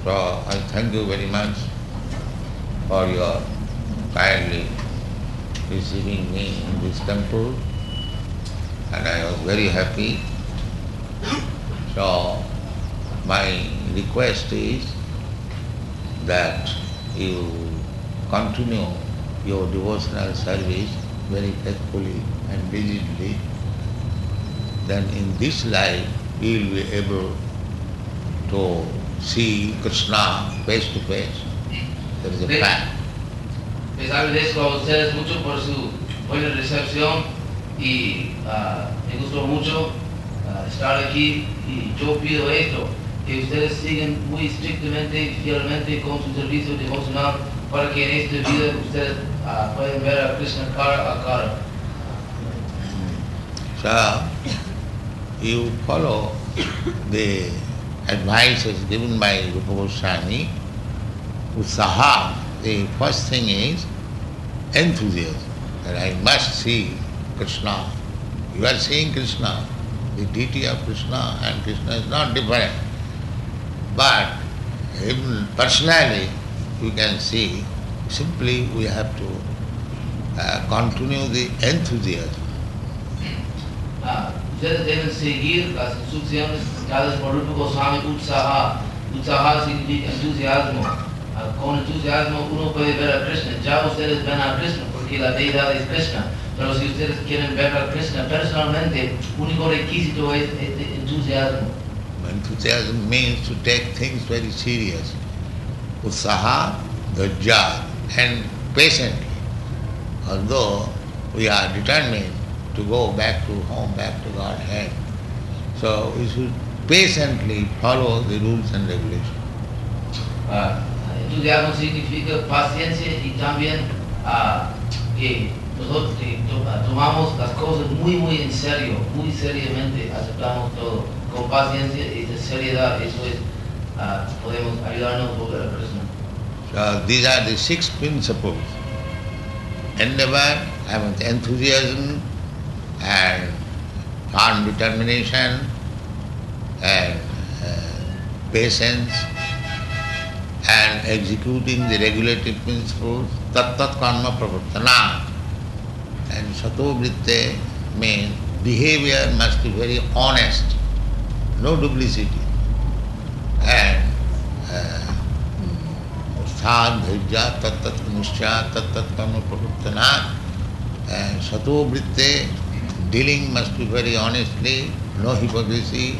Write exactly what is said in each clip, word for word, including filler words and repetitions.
So I thank you very much for your kindly receiving me in this temple, and I was very happy. So my request is that you continue your devotional service very faithfully and diligently. Then in this life you will be able to see Krishna face to face. There is a fact. Les agradezco a ustedes mucho por su buena recepción y uh, me gustó mucho uh, estar aquí, y yo pido esto, que ustedes sigan muy estrictamente y fielmente con su servicio devocional para que en esta vida ustedes uh, puedan ver a Krishna cara a cara. So you follow the advices given by Rupa Goswami. Utsaha, the first thing is enthusiasm, that I must see Krishna. You are seeing Krishna, the deity of Krishna, and Krishna is not different. But even personally you can see, simply we have to uh, continue the enthusiasm. Uh, ustedes deben seguir las instrucciones dadas por Rupa Goswami. Utsaha, Utsaha significa entusiasmo. Uh, con entusiasmo uno puede ver a Krishna. Ya ustedes ven a Krishna porque la deidad es Krishna. Pero si ustedes quieren ver a Krishna personalmente, único requisito es este entusiasmo. Enthusiasm means to take things very serious. Utsaha, dhajya, and patiently. Although we are determined to go back to home, back to Godhead, so we should patiently follow the rules and regulations. Uh, entusiasmo significa paciencia y también uh, que nosotros to, tomamos las cosas muy muy en serio, muy seriamente, aceptamos todo con paciencia y de seriedad. Eso es, uh, podemos ayudarnos a volver a Krishna. So these are the six principles. Endeavor, having enthusiasm and firm determination and uh, patience and executing the regulative principles, tat tat karma pravartana. And sato vritte means behavior must be very honest, no duplicity. And sthad, dhajya, tat tat nishcha, tat tat karma pravartana. And sato vritte, dealing must be very honestly, no hypocrisy,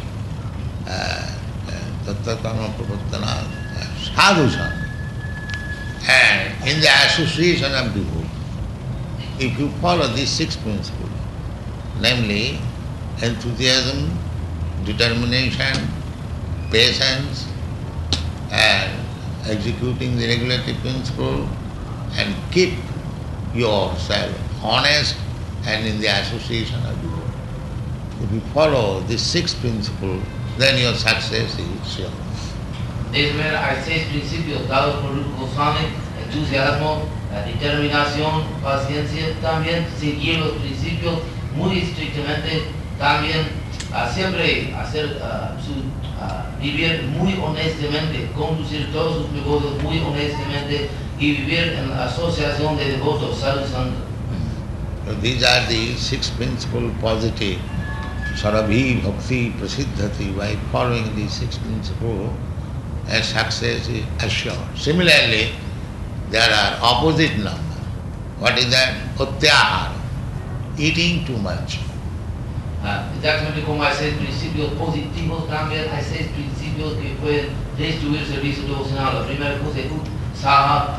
tat tat karma pravartana. Sadhu sangha, and in the association of devotees. If you follow these six principles, namely enthusiasm, determination, patience, and executing the regulative principle, and keep yourself honest and in the association of devotees. If you follow these six principles, then your success is sure. De esa manera hay seis principios dados por Rupa Goswami: entusiasmo, determinación, paciencia, también seguir los principios muy estrictamente, también uh, siempre hacer uh, su, uh, vivir muy honestamente, conducir todos sus negocios muy honestamente y vivir en la asociación de devotos, sadhu sangha. So these are the six principles positive. Sarabhi bhakti prasiddhati. By following these six principles, and success is assured. Similarly, there are opposite numbers. What is that? Utyahara, eating too much. Uh, exactamente como hay seis principios positivos, también hay seis principios que pueden destruir el servicio devocional. La primera cosa es utsaha.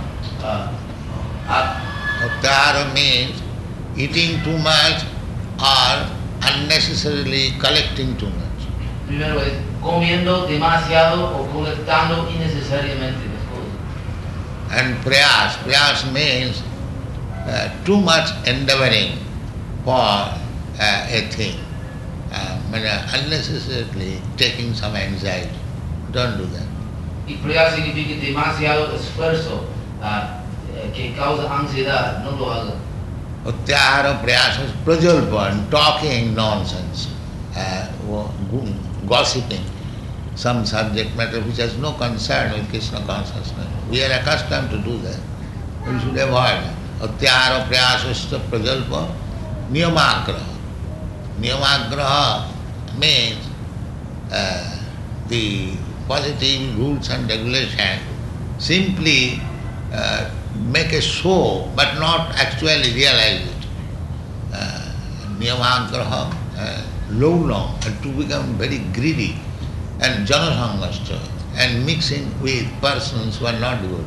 Utyahara means eating too much or unnecessarily collecting too much. Primero es comiendo demasiado o colectando innecesariamente las cosas. And prayas, prayas means uh, too much endeavoring for uh, a thing, uh, unnecessarily taking some anxiety. Don't do that. Y prayas significa demasiado esfuerzo uh, que causa ansiedad, no lo haga. Utyahara prayasas prajalpan, talking nonsense, uh, gossiping. some subject matter which has no concern with Krishna consciousness. We are accustomed to do that. We should avoid atyara prayasasta prajalpa niyamagraha. Niyamagraha means uh, the positive rules and regulations simply uh, make a show but not actually realize it. Uh, Niyamagraha, uh, low long, and to become very greedy and janasangasta and mixing with persons who are not devotees.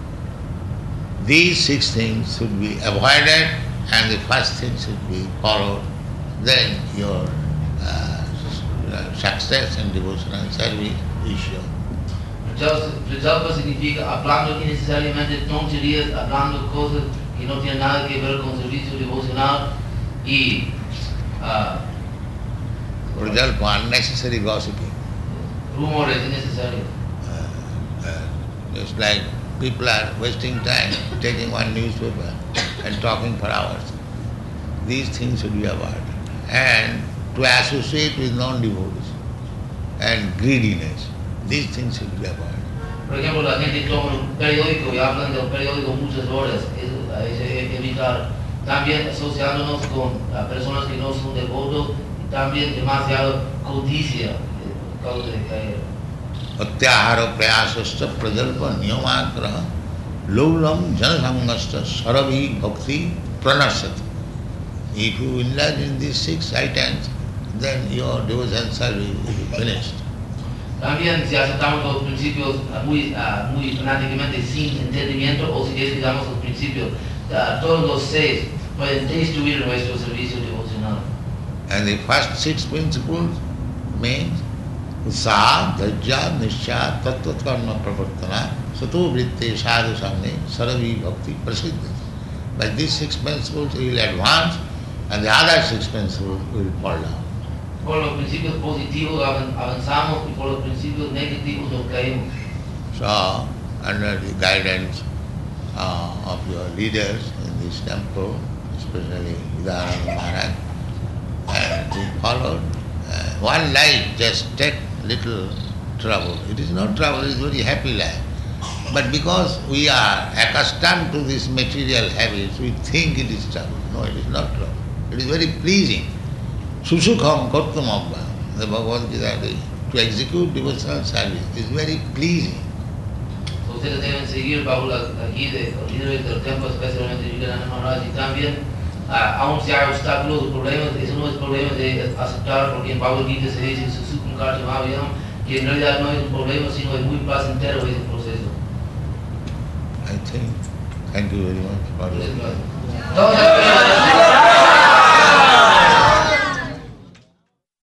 These six things should be avoided and the first thing should be followed. Then your uh, success and devotional service is sure. Prajalpa significa hablando innecesariamente tonterías, hablando cosas que no tienen nada que ver con servicio devocional y uh, Prajalpa, unnecessary gossiping. Rumores innecesarios. Uh, uh, it's like people are wasting time taking one newspaper and talking for hours. These things should be avoided. And to associate with non-devotees and greediness, these things should be avoided. Por ejemplo, la gente toma un periódico y hablan del periódico muchas horas, eso hay que evitar. También asociándonos con uh, personas que no son devotos y también demasiado codicia, causa de caer. Atyahara prayasasta prajalpa niyamagraha laulam janasangasta saravi bhakti pranasati. If you indulge in these six items, then your devotion service will be finished. También si aceptamos los principios uh, muy, uh, muy fanáticamente sin entendimiento o si descuidamos los principios, uh, todos los seis pueden destruir nuestro servicio devocional. And the first six principles means Utsaha, Dhajya, Nishya, Tattva Karma Pravartana, Sato Vritte, Sadhu Samne, Saravi Bhakti Prasiddha. By these six principles you will advance and the other six principles will fall down. Por los principios positivos avanzamos y por los principios negativos nos caemos. So, under the guidance uh, of your leaders in this temple, especially Vidarananda Maharaj, and we followed uh, one life, just take little trouble. It is not trouble, it is very happy life. But because we are accustomed to this material habits, we think it is trouble. No, it is not trouble. It is very pleasing. Susukham kartam abba. The Bhagavad Gita, to execute devotional service is very pleasing. Ustedes deben seguir bajo la guía de los líderes del templo, especialmente Vivekananda Maharaj, y también, uh, aun si hay obstáculos o problemas, eso no es problema de aceptar, porque en Bhagavad Gita se dice Susukham kartam abba, que en realidad no es un problema, sino es muy placentero ese proceso. I think. Thank you very much for your